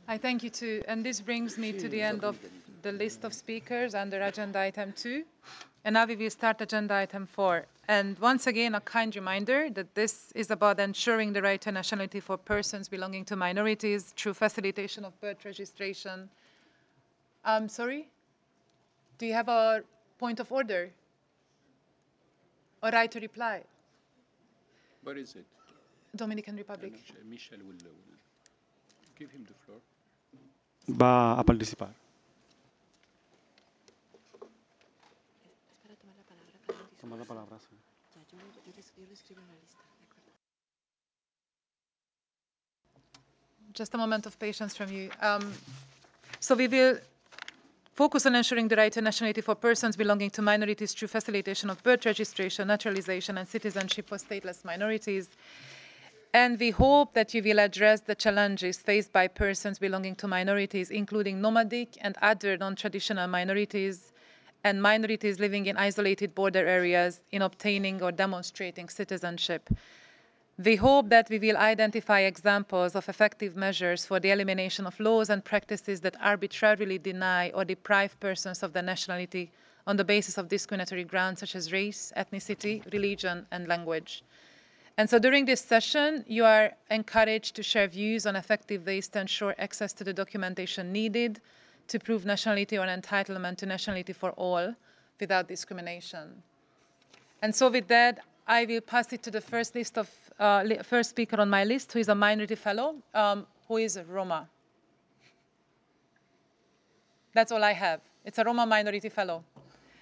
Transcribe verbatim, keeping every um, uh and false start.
I thank you too. And this brings me to the end of the list of speakers under agenda item two. And now we will start agenda item four. And once again, a kind reminder that this is about ensuring the right to nationality for persons belonging to minorities through facilitation of birth registration. Um, sorry? Do you have a point of order? Or right to reply? Where is it? Dominican Republic. Michel will, will give him the floor. Va a participar. Toma la palabra, sí. Just a moment of patience from you. Um, so we will focus on ensuring the right to nationality for persons belonging to minorities through facilitation of birth registration, naturalization, and citizenship for stateless minorities. And we hope that you will address the challenges faced by persons belonging to minorities, including nomadic and other non-traditional minorities, and minorities living in isolated border areas in obtaining or demonstrating citizenship. We hope that we will identify examples of effective measures for the elimination of laws and practices that arbitrarily deny or deprive persons of their nationality on the basis of discriminatory grounds such as race, ethnicity, religion, and language. And so during this session, you are encouraged to share views on effective ways to ensure access to the documentation needed to prove nationality or entitlement to nationality for all without discrimination. And so with that, I will pass it to the first list of uh, li first speaker on my list, who is a minority fellow, um, who is a Roma. That's all I have. It's a Roma minority fellow.